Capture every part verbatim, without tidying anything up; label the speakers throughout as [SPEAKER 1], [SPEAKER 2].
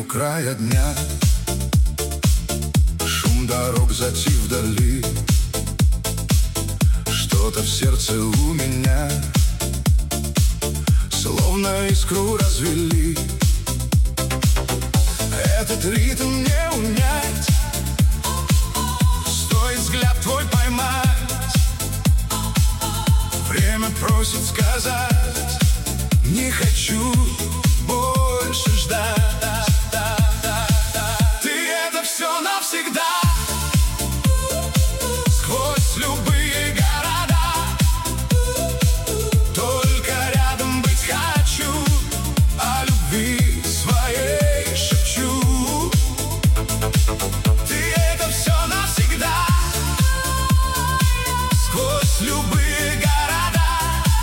[SPEAKER 1] края дня. Шум дорог затих вдали. Что-то в сердце у меня словно искру развели. Этот ритм не унять, стоит взгляд твой поймать. Время просит сказать: не хочу больше ждать. Ты — это все навсегда. Сквозь любые города, только рядом быть хочу. О любви своей шепчу. Ты — это все навсегда. Сквозь любые города,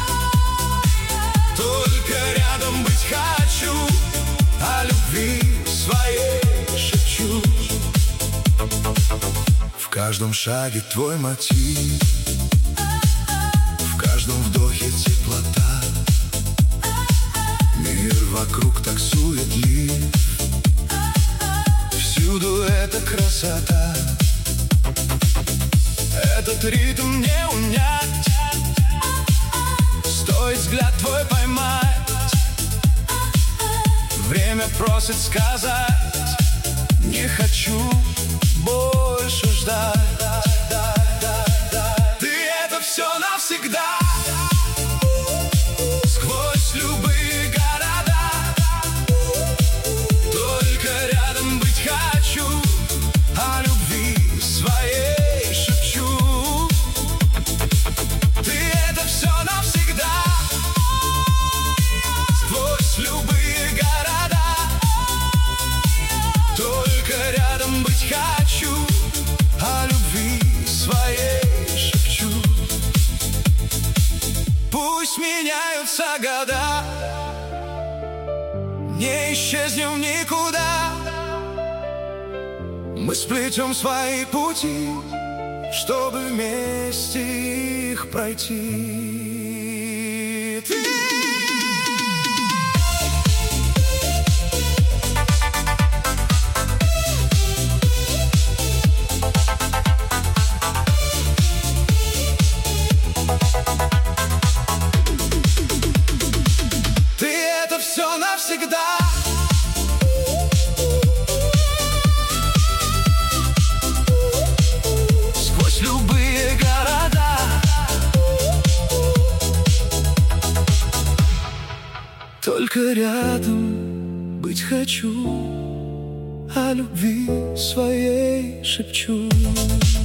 [SPEAKER 1] только рядом быть хочу. О любви своей шепчу. В каждом шаге твой мотив, в каждом вдохе теплота. Мир вокруг так суетлив, всюду эта красота. Этот ритм не унять, стоит взгляд твой поймать. Время просит сказать: не хочу больше ждать. Ты — это все навсегда. Сквозь любые города, только рядом быть хочу. О любви своей шепчу. Ты — это все навсегда. Сквозь любые города, только рядом быть хочу. О любви своей шепчу. Пусть меняются года, не исчезнем никуда. Мы сплетем свои пути, чтобы вместе их пройти. Ты все навсегда. Сквозь любые города, только рядом быть хочу. О любви своей шепчу.